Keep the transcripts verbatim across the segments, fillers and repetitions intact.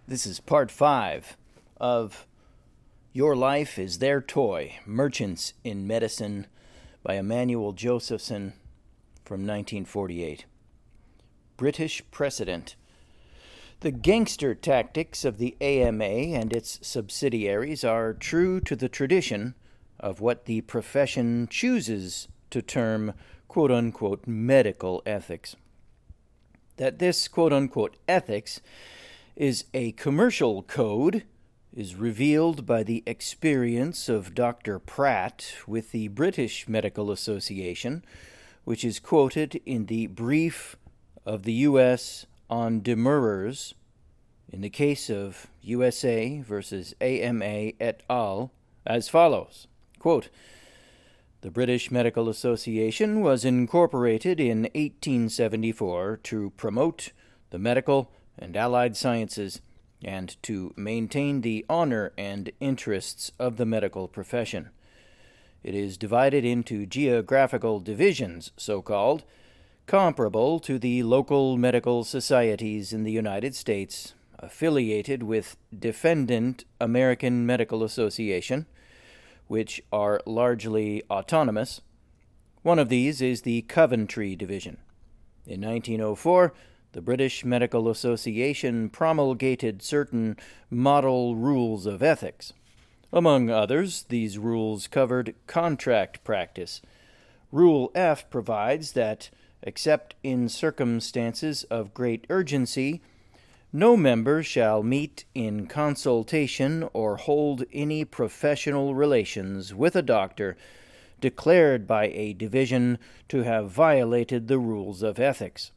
This is part five of Your Life is Their Toy, Merchants in Medicine by Emmanuel Josephson from nineteen forty-eight. British Precedent. The gangster tactics of the A M A and its subsidiaries are true to the tradition of what the profession chooses to term quote-unquote medical ethics. That this quote-unquote ethics is a commercial code is revealed by the experience of Doctor Pratt with the British Medical Association, which is quoted in the brief of the U S on demurrers in the case of U S A versus A M A et al. As follows, quote, "The British Medical Association was incorporated in eighteen seventy-four to promote the medical and allied sciences, and to maintain the honor and interests of the medical profession. It is divided into geographical divisions, so-called, comparable to the local medical societies in the United States, affiliated with Defendant American Medical Association, which are largely autonomous. One of these is the Coventry Division. In nineteen oh four, the British Medical Association promulgated certain model rules of ethics. Among others, these rules covered contract practice. Rule F provides that, except in circumstances of great urgency, no member shall meet in consultation or hold any professional relations with a doctor declared by a division to have violated the rules of ethics.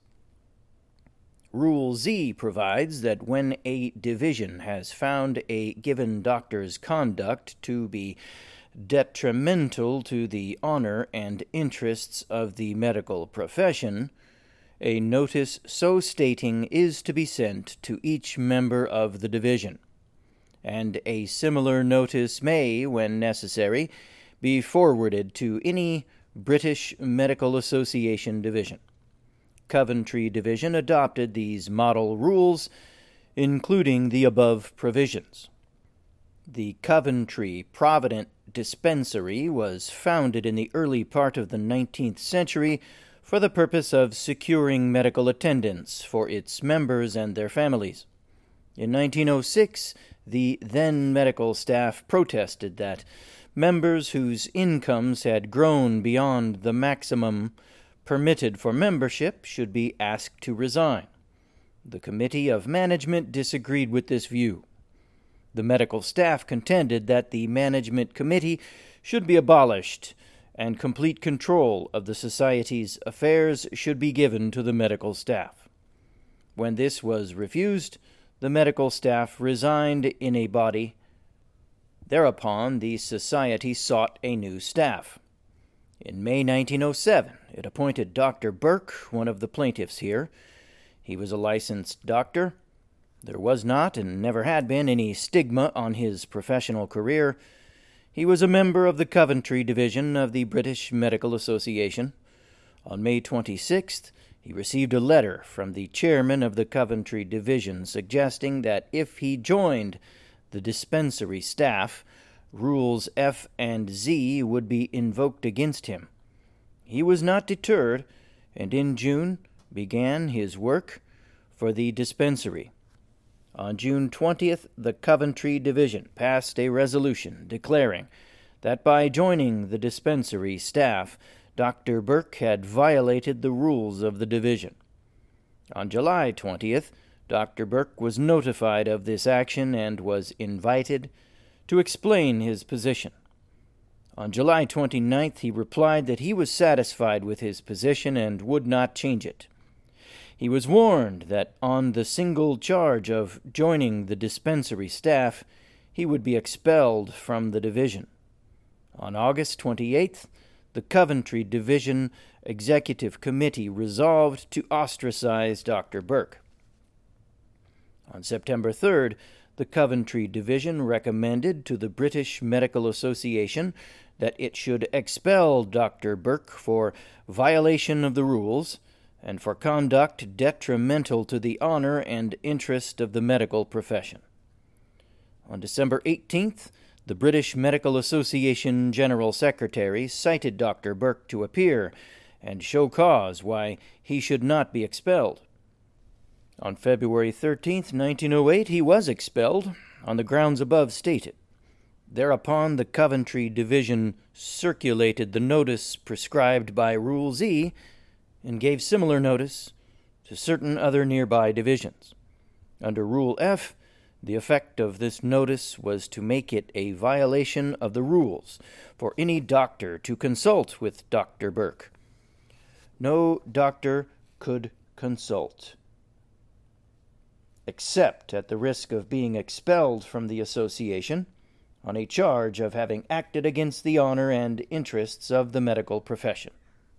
Rule Z provides that when a division has found a given doctor's conduct to be detrimental to the honor and interests of the medical profession, a notice so stating is to be sent to each member of the division, and a similar notice may, when necessary, be forwarded to any British Medical Association division. Coventry Division adopted these model rules, including the above provisions. The Coventry Provident Dispensary was founded in the early part of the nineteenth century for the purpose of securing medical attendance for its members and their families. In nineteen oh six, the then medical staff protested that members whose incomes had grown beyond the maximum permitted for membership should be asked to resign. The Committee of Management disagreed with this view. The medical staff contended that the Management Committee should be abolished and complete control of the Society's affairs should be given to the medical staff. When this was refused, the medical staff resigned in a body. Thereupon, the Society sought a new staff. In May nineteen oh seven, it appointed Doctor Burke, one of the plaintiffs here. He was a licensed doctor. There was not and never had been any stigma on his professional career. He was a member of the Coventry Division of the British Medical Association. On May twenty-sixth, he received a letter from the chairman of the Coventry Division suggesting that if he joined the dispensary staff, Rules F and Z would be invoked against him. He was not deterred, and in June began his work for the dispensary. On June twentieth, the Coventry Division passed a resolution declaring that by joining the dispensary staff, Doctor Burke had violated the rules of the division. On July twentieth, Doctor Burke was notified of this action and was invited to explain his position. On July twenty-ninth, he replied that he was satisfied with his position and would not change it. He was warned that on the single charge of joining the dispensary staff, he would be expelled from the division. On August twenty-eighth, the Coventry Division Executive Committee resolved to ostracize Doctor Burke. On September third, the Coventry Division recommended to the British Medical Association that it should expel Doctor Burke for violation of the rules, and for conduct detrimental to the honor and interest of the medical profession. On December eighteenth, the British Medical Association General Secretary cited Doctor Burke to appear and show cause why he should not be expelled. On February thirteenth, nineteen oh eight, he was expelled on the grounds above stated. Thereupon, the Coventry Division circulated the notice prescribed by Rule Z and gave similar notice to certain other nearby divisions. Under Rule F, the effect of this notice was to make it a violation of the rules for any doctor to consult with Doctor Burke. No doctor could consult, except at the risk of being expelled from the association on a charge of having acted against the honor and interests of the medical profession.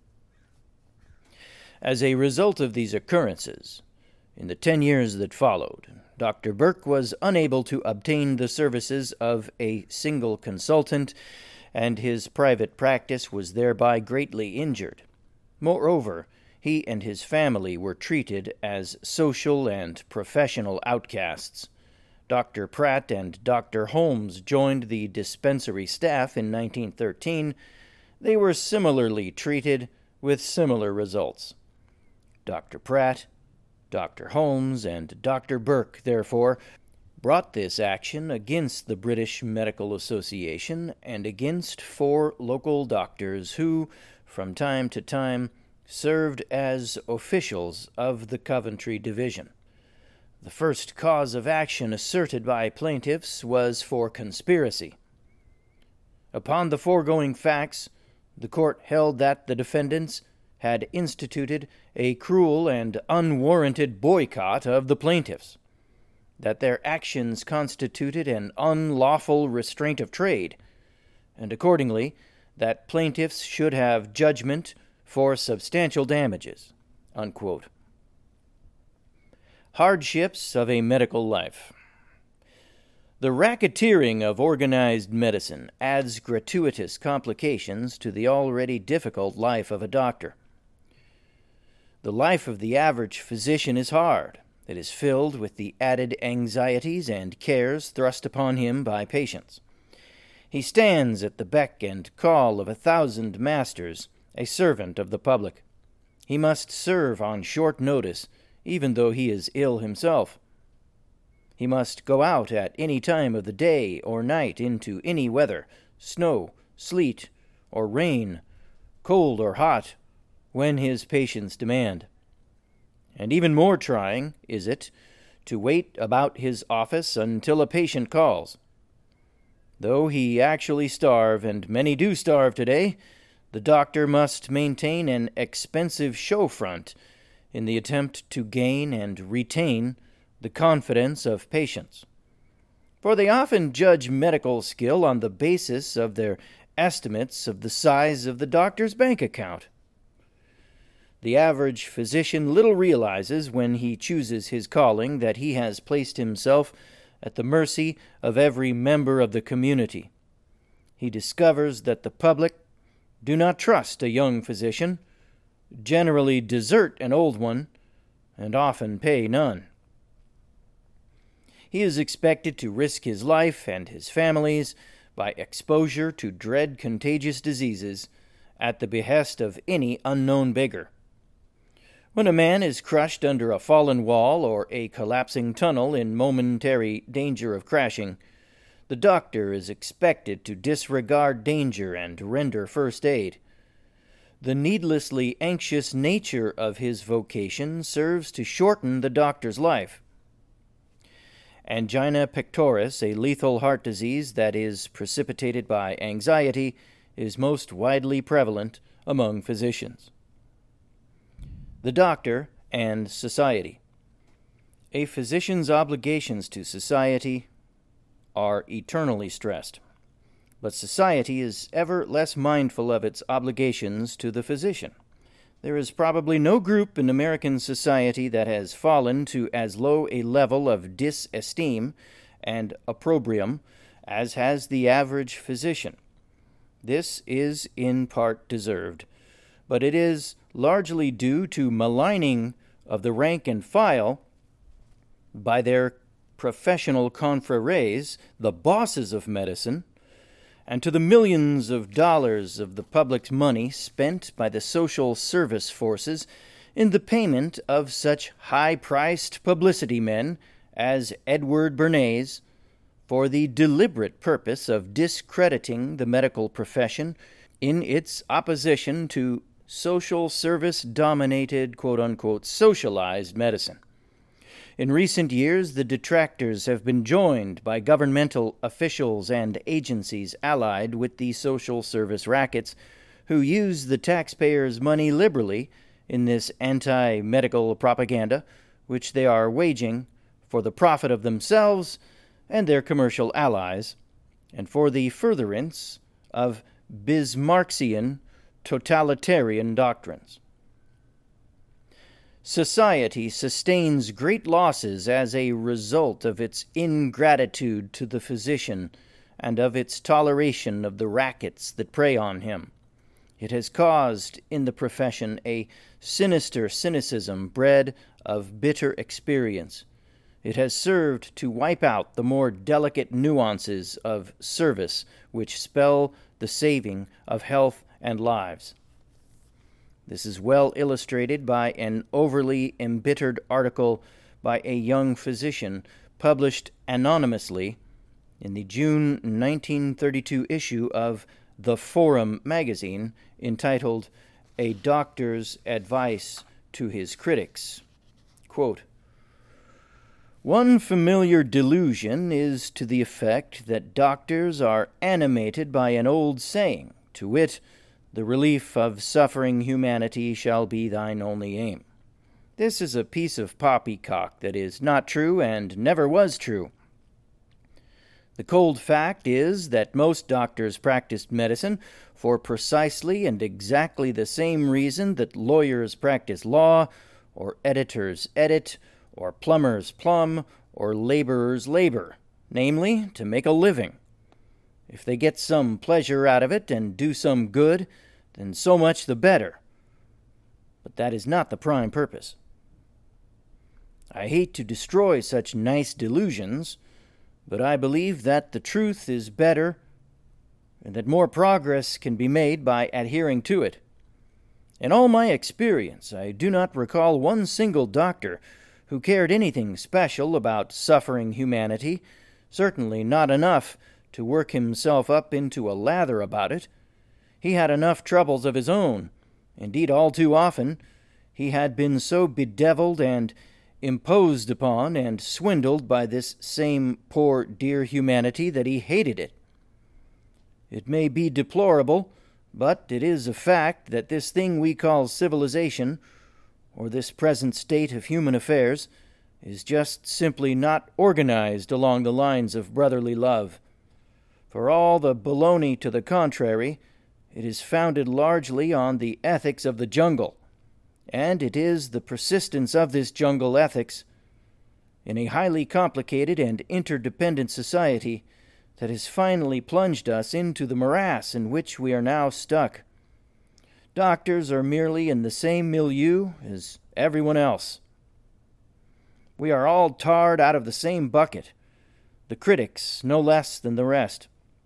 As a result of these occurrences, in the ten years that followed, Doctor Burke was unable to obtain the services of a single consultant, and his private practice was thereby greatly injured. Moreover, he and his family were treated as social and professional outcasts. Doctor Pratt and Doctor Holmes joined the dispensary staff in nineteen thirteen. They were similarly treated with similar results. Doctor Pratt, Doctor Holmes, and Doctor Burke, therefore, brought this action against the British Medical Association and against four local doctors who, from time to time, served as officials of the Coventry Division. The first cause of action asserted by plaintiffs was for conspiracy. Upon the foregoing facts, the court held that the defendants had instituted a cruel and unwarranted boycott of the plaintiffs, that their actions constituted an unlawful restraint of trade, and accordingly that plaintiffs should have judgment for substantial damages. Unquote. Hardships of a medical life. The racketeering of organized medicine adds gratuitous complications to the already difficult life of a doctor. The life of the average physician is hard. It is filled with the added anxieties and cares thrust upon him by patients. He stands at the beck and call of a thousand masters, a servant of the public. He must serve on short notice, even though he is ill himself. He must go out at any time of the day or night into any weather, snow, sleet, or rain, cold or hot, when his patients demand. And even more trying is it to wait about his office until a patient calls. Though he actually starve, and many do starve today, the doctor must maintain an expensive show front in the attempt to gain and retain the confidence of patients. For they often judge medical skill on the basis of their estimates of the size of the doctor's bank account. The average physician little realizes when he chooses his calling that he has placed himself at the mercy of every member of the community. He discovers that the public do not trust a young physician, generally desert an old one, and often pay none. He is expected to risk his life and his family's by exposure to dread contagious diseases at the behest of any unknown beggar. When a man is crushed under a fallen wall or a collapsing tunnel in momentary danger of crashing, the doctor is expected to disregard danger and render first aid. The needlessly anxious nature of his vocation serves to shorten the doctor's life. Angina pectoris, a lethal heart disease that is precipitated by anxiety, is most widely prevalent among physicians. The doctor and society. A physician's obligations to society are eternally stressed, but society is ever less mindful of its obligations to the physician. There is probably no group in American society that has fallen to as low a level of disesteem and opprobrium as has the average physician. This is in part deserved, but it is largely due to maligning of the rank and file by their professional confreres, the bosses of medicine, and to the millions of dollars of the public's money spent by the social service forces in the payment of such high-priced publicity men as Edward Bernays, for the deliberate purpose of discrediting the medical profession in its opposition to social service-dominated, quote-unquote, socialized medicine. In recent years, the detractors have been joined by governmental officials and agencies allied with the social service rackets, who use the taxpayers' money liberally in this anti-medical propaganda, which they are waging for the profit of themselves and their commercial allies, and for the furtherance of Bismarckian totalitarian doctrines. Society sustains great losses as a result of its ingratitude to the physician and of its toleration of the rackets that prey on him. It has caused in the profession a sinister cynicism bred of bitter experience. It has served to wipe out the more delicate nuances of service which spell the saving of health and lives. This is well illustrated by an overly embittered article by a young physician published anonymously in the June nineteen thirty-two issue of The Forum magazine, entitled A Doctor's Advice to His Critics. Quote, "One familiar delusion is to the effect that doctors are animated by an old saying, to wit, the relief of suffering humanity shall be thine only aim. This is a piece of poppycock that is not true and never was true. The cold fact is that most doctors practiced medicine for precisely and exactly the same reason that lawyers practice law, or editors edit, or plumbers plumb, or laborers labor, namely, to make a living. If they get some pleasure out of it and do some good, then so much the better. But that is not the prime purpose. I hate to destroy such nice delusions, but I believe that the truth is better and that more progress can be made by adhering to it. In all my experience, I do not recall one single doctor who cared anything special about suffering humanity, certainly not enough to work himself up into a lather about it. He had enough troubles of his own. Indeed, all too often, he had been so bedeviled and imposed upon and swindled by this same poor dear humanity that he hated it. It may be deplorable, but it is a fact that this thing we call civilization, or this present state of human affairs, is just simply not organized along the lines of brotherly love. For all the baloney to the contrary, it is founded largely on the ethics of the jungle, and it is the persistence of this jungle ethics in a highly complicated and interdependent society that has finally plunged us into the morass in which we are now stuck. Doctors are merely in the same milieu as everyone else. We are all tarred out of the same bucket, the critics no less than the rest.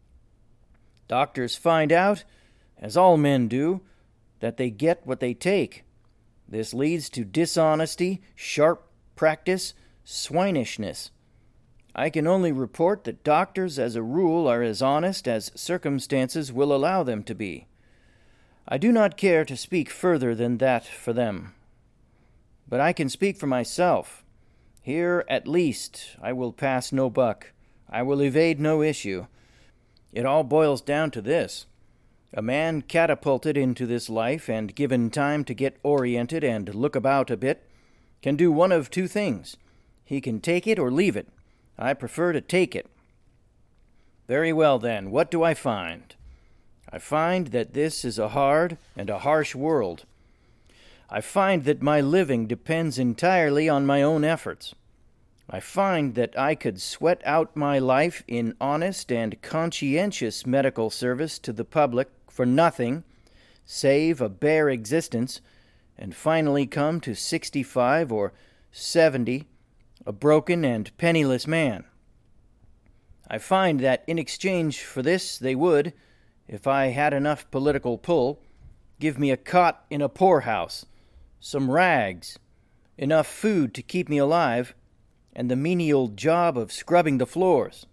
Doctors find out, as all men do, that they get what they take. This leads to dishonesty, sharp practice, swinishness. I can only report that doctors as a rule are as honest as circumstances will allow them to be. I do not care to speak further than that for them. But I can speak for myself. Here, at least, I will pass no buck. I will evade no issue. It all boils down to this. A man catapulted into this life and given time to get oriented and look about a bit can do one of two things. He can take it or leave it. I prefer to take it. Very well, then, what do I find? I find that this is a hard and a harsh world. I find that my living depends entirely on my own efforts. I find that I could sweat out my life in honest and conscientious medical service to the public for nothing, save a bare existence, and finally come to sixty-five or seventy, a broken and penniless man. I find that in exchange for this they would, if I had enough political pull, give me a cot in a poorhouse, some rags, enough food to keep me alive, and the menial job of scrubbing the floors.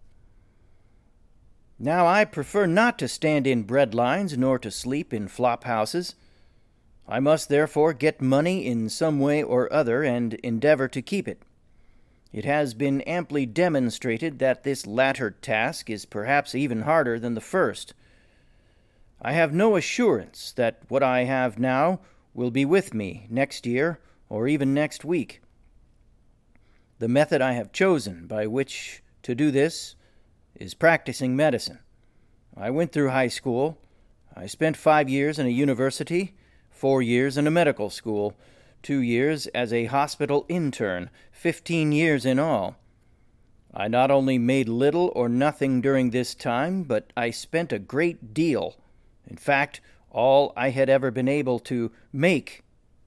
Now I prefer not to stand in bread lines nor to sleep in flop houses. I must therefore get money in some way or other and endeavor to keep it. It has been amply demonstrated that this latter task is perhaps even harder than the first. I have no assurance that what I have now will be with me next year or even next week. The method I have chosen by which to do this is practicing medicine. I went through high school. I spent five years in a university, four years in a medical school, two years as a hospital intern, fifteen years in all. I not only made little or nothing during this time, but I spent a great deal. In fact, all I had ever been able to make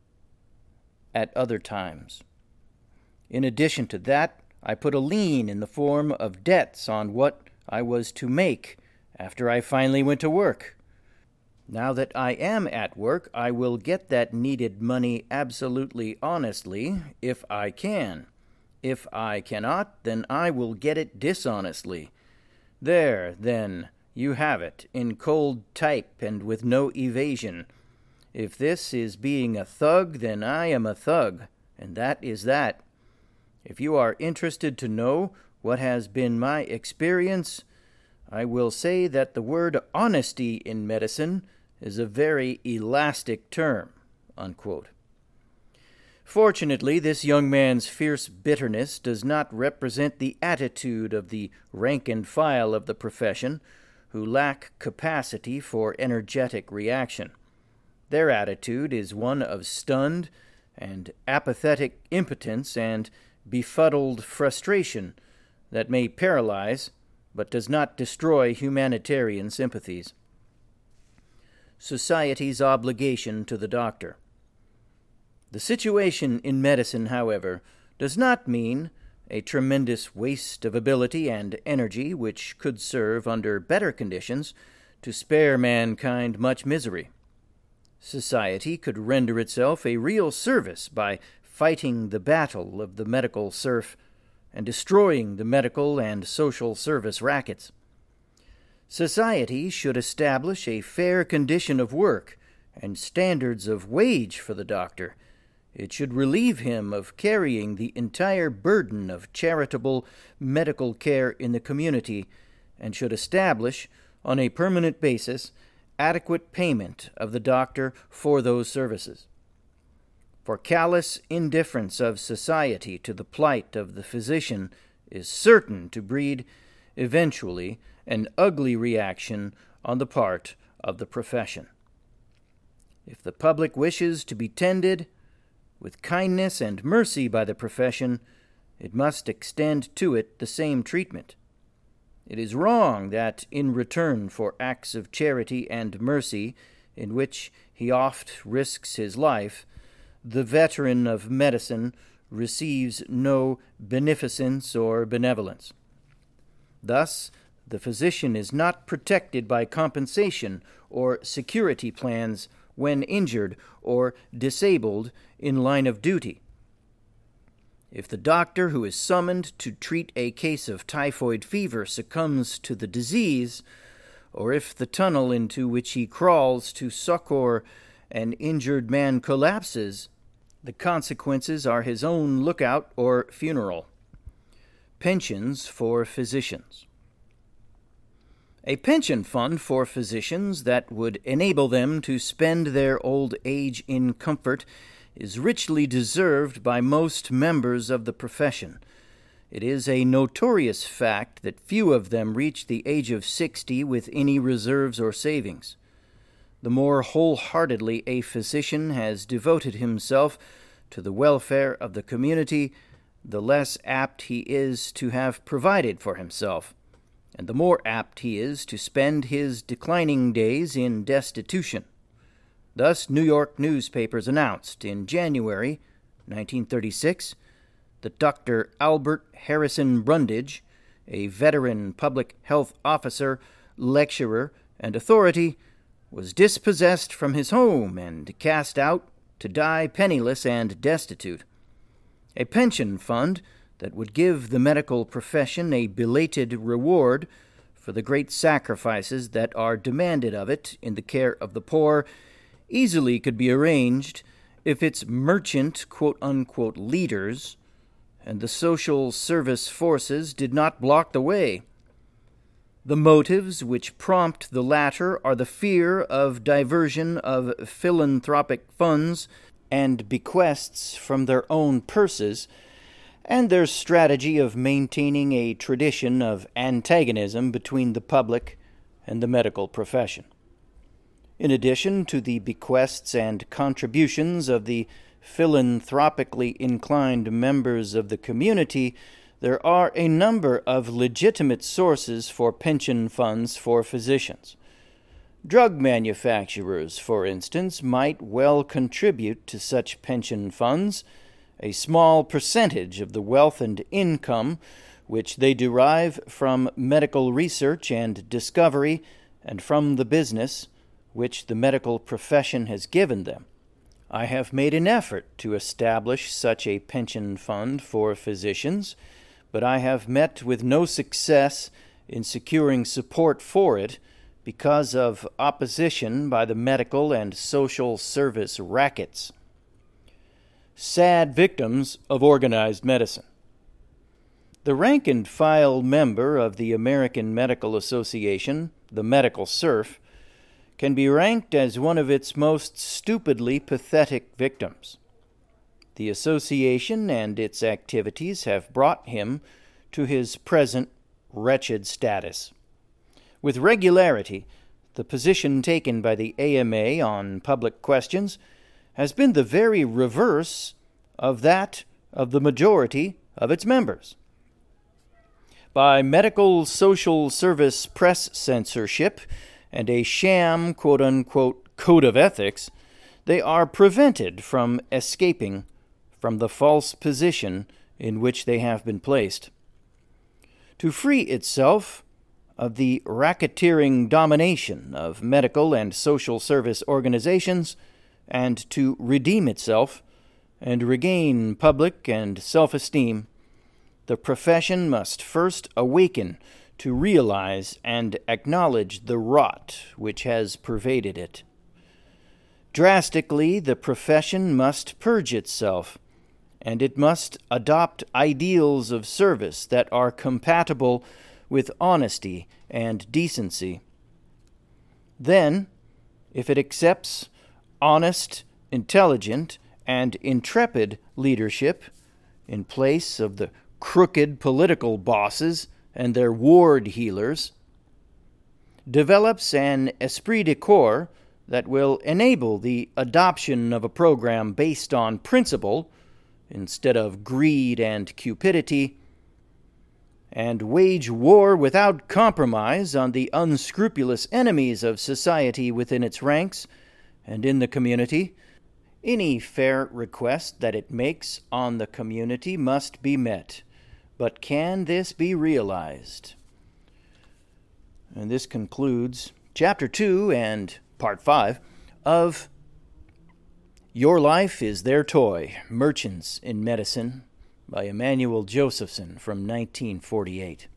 at other times. In addition to that, I put a lien in the form of debts on what I was to make after I finally went to work. Now that I am at work, I will get that needed money absolutely honestly, if I can. If I cannot, then I will get it dishonestly. There, then, you have it, in cold type and with no evasion. If this is being a thug, then I am a thug, and that is that. If you are interested to know what has been my experience, I will say that the word honesty in medicine is a very elastic term." Unquote. Fortunately, this young man's fierce bitterness does not represent the attitude of the rank and file of the profession, who lack capacity for energetic reaction. Their attitude is one of stunned and apathetic impotence and befuddled frustration that may paralyze, but does not destroy humanitarian sympathies. Society's obligation to the doctor. The situation in medicine, however, does not mean a tremendous waste of ability and energy which could serve, under better conditions, to spare mankind much misery. Society could render itself a real service by fighting the battle of the medical serf and destroying the medical and social service rackets. Society should establish a fair condition of work and standards of wage for the doctor. It should relieve him of carrying the entire burden of charitable medical care in the community, and should establish, on a permanent basis, adequate payment of the doctor for those services. For callous indifference of society to the plight of the physician is certain to breed, eventually, an ugly reaction on the part of the profession. If the public wishes to be tended with kindness and mercy by the profession, it must extend to it the same treatment. It is wrong that, in return for acts of charity and mercy, in which he oft risks his life, the veteran of medicine receives no beneficence or benevolence. Thus, the physician is not protected by compensation or security plans when injured or disabled in line of duty. If the doctor who is summoned to treat a case of typhoid fever succumbs to the disease, or if the tunnel into which he crawls to succor an injured man collapses, the consequences are his own lookout or funeral. Pensions for physicians. A pension fund for physicians that would enable them to spend their old age in comfort is richly deserved by most members of the profession. It is a notorious fact that few of them reach the age of sixty with any reserves or savings. The more wholeheartedly a physician has devoted himself to the welfare of the community, the less apt he is to have provided for himself, and the more apt he is to spend his declining days in destitution. Thus, New York newspapers announced in January nineteen thirty-six that Doctor Albert Harrison Brundage, a veteran public health officer, lecturer, and authority, was dispossessed from his home and cast out to die penniless and destitute. A pension fund that would give the medical profession a belated reward for the great sacrifices that are demanded of it in the care of the poor easily could be arranged if its merchant quote-unquote leaders and the social service forces did not block the way. The motives which prompt the latter are the fear of diversion of philanthropic funds and bequests from their own purses, and their strategy of maintaining a tradition of antagonism between the public and the medical profession. In addition to the bequests and contributions of the philanthropically inclined members of the community, there are a number of legitimate sources for pension funds for physicians. Drug manufacturers, for instance, might well contribute to such pension funds a small percentage of the wealth and income which they derive from medical research and discovery and from the business which the medical profession has given them. I have made an effort to establish such a pension fund for physicians, but I have met with no success in securing support for it because of opposition by the medical and social service rackets. Sad victims of organized medicine. The rank-and-file member of the American Medical Association, the Medical Serf, can be ranked as one of its most stupidly pathetic victims. The association and its activities have brought him to his present wretched status. With regularity, the position taken by the A M A on public questions has been the very reverse of that of the majority of its members. By medical social service press censorship and a sham quote-unquote code of ethics, they are prevented from escaping from the false position in which they have been placed. To free itself of the racketeering domination of medical and social service organizations, and to redeem itself and regain public and self-esteem, the profession must first awaken to realize and acknowledge the rot which has pervaded it. Drastically, the profession must purge itself, and it must adopt ideals of service that are compatible with honesty and decency. Then, if it accepts honest, intelligent, and intrepid leadership in place of the crooked political bosses and their ward healers, develops an esprit de corps that will enable the adoption of a program based on principle instead of greed and cupidity, and wage war without compromise on the unscrupulous enemies of society within its ranks and in the community, any fair request that it makes on the community must be met. But can this be realized? And this concludes Chapter two and Part five of Your Life is Their Toy, Merchants in Medicine by Emmanuel Josephson from nineteen forty-eight.